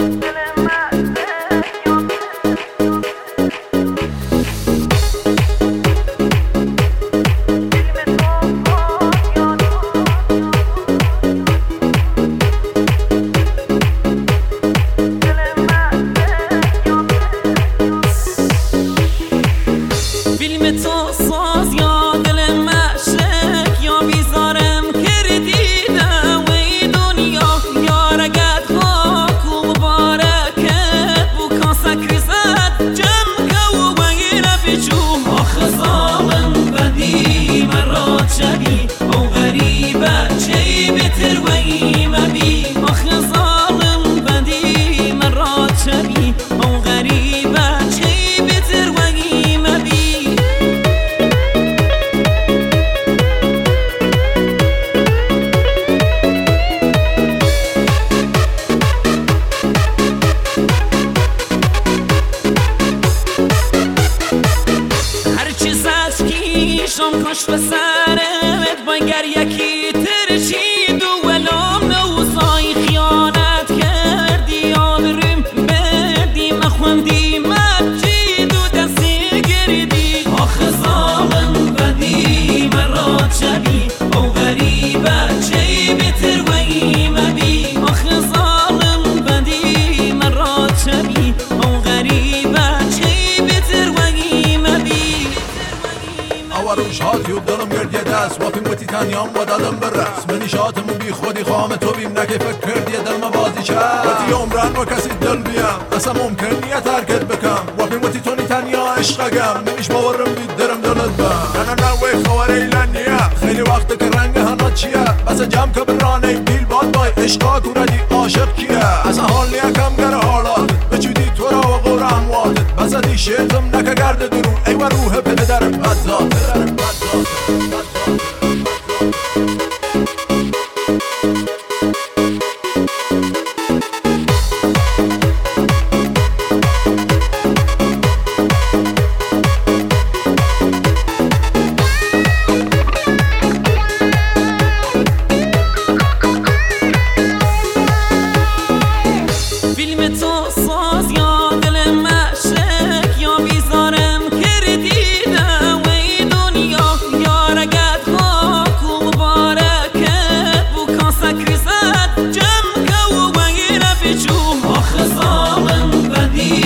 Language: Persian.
شام کاش به سرت بانگر یکی ترشید و ولام نوزای خیانت کردی آبریم بدی مخوندی مجید و دستی گردی آخه ظالم بدی مرات شبی او غریبه چی بتر و ایمبی آخه ظالم بدی مرات شبی او غریبه چی بتر و ایمبی روش هاتی و دلم گردیه دست وقتی موتی تنیام و دادم برس منی شاتمو بی خودی خام تو بیم نکه فکر کردیه دل ما بازی چست وقتی عمران و کسی دل بیم اصلا ممکن نیه ترکت بکم وقتی موتی تونی تنیا عشقگم نمیش باورم بید درم دلت بم نه وی خوار ایلانیه خیلی وقت که رنگ هنا چیه بس جمع که برانه بیل باد بای عشقا کوردی عاشق کیه اصلا حال نیه کم گر حالاتت بچودی تو را و غور امواتت بس دی شیطم نکه گرد درون ای و روح پدرم بدذات فیلم تو ساز یا دل مشک یا بیزارم کردیدم وی دنیا یارگت خاک و مبارکت بو کاسک ریزد جمع که و وی رفجو آخه ظالم بدی